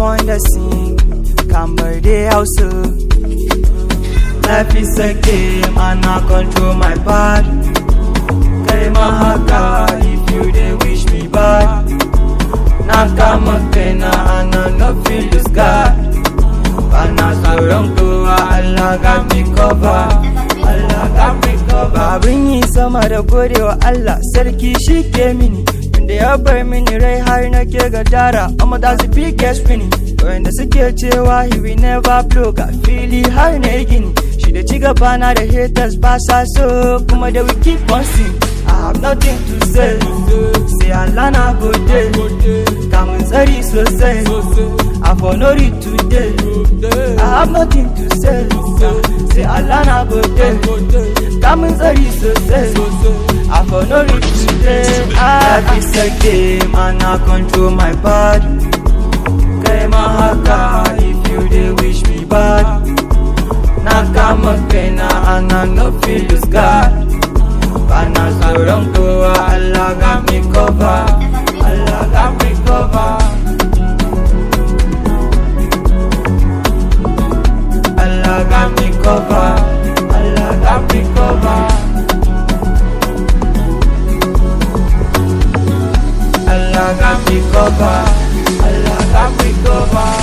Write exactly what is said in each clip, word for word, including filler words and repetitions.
point the scene, kamar dai Hausa. Life is a game and I control my part. Kai ma haka if you dey wish me bad. Na kama kaina and I no feel lose God. Bana tsoron kowa, Allah got me cover, Allah got me cover. Abin yi sama da godewa Allah, sarki shi ke mini. Wanda ya bar mini rai har nake gadara, amma da su fi guess winning. Wanda suke cewa he will never blow, ga fili har na gini. Shi da ci gaba na da haters ba sa so, kuma da we keep on sing. I have nothing to say, say Allah na gode, kamun tsari sosai, I for no read today. I have nothing to say, say Allah na gode, kamun tsari sosai, I for no read today. Life is a game and I control my part. Kai ma haka if you dey wish me bad. Na kama kaina and I no feel lose God. Bana tsoron kowa, Allah got me cover, Allah got me cover. Allah got me cover, Allah got me cover. Allah got me cover, Allah got me cover.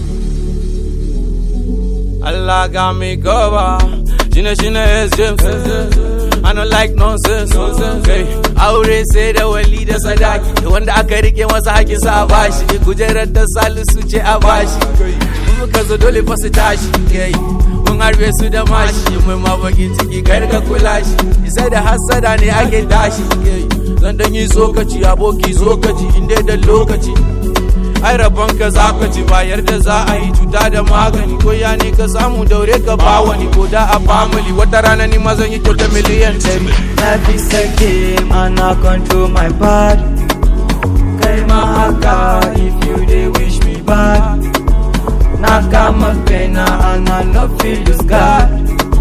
Allah got me cover. Shine shine is James. I don't like nonsense. Hey, aure sai da wali da sadaki, da wanda aka rike masa hakin sa a bashi. Kujerar da Salisu ce a bashi. Mun muka zo dole fa su tashi. Hey, mun harbe su da mashi. Mun ma bakin ciki kar ka kula shi. Sai da hasada ne ake tashi. Hey, zan dan yi zokaci aboki zokaci inda da lokaci. Ai rabon ka za ka ci bayar da za a yi cuta da magani, ko ya ne ka samu daure ka ba wani, ko da a family wata rana ni ma zan yi kyauta miliyan ɗari. Life is a game and I control my part. Kai ma haka if you dey wish me bad. Na kama kaina and I no feel lose God.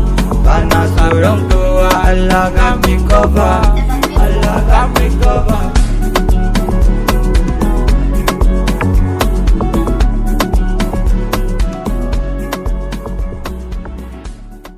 Bana tsoron kowa, Allah got me cover, Allah got me cover.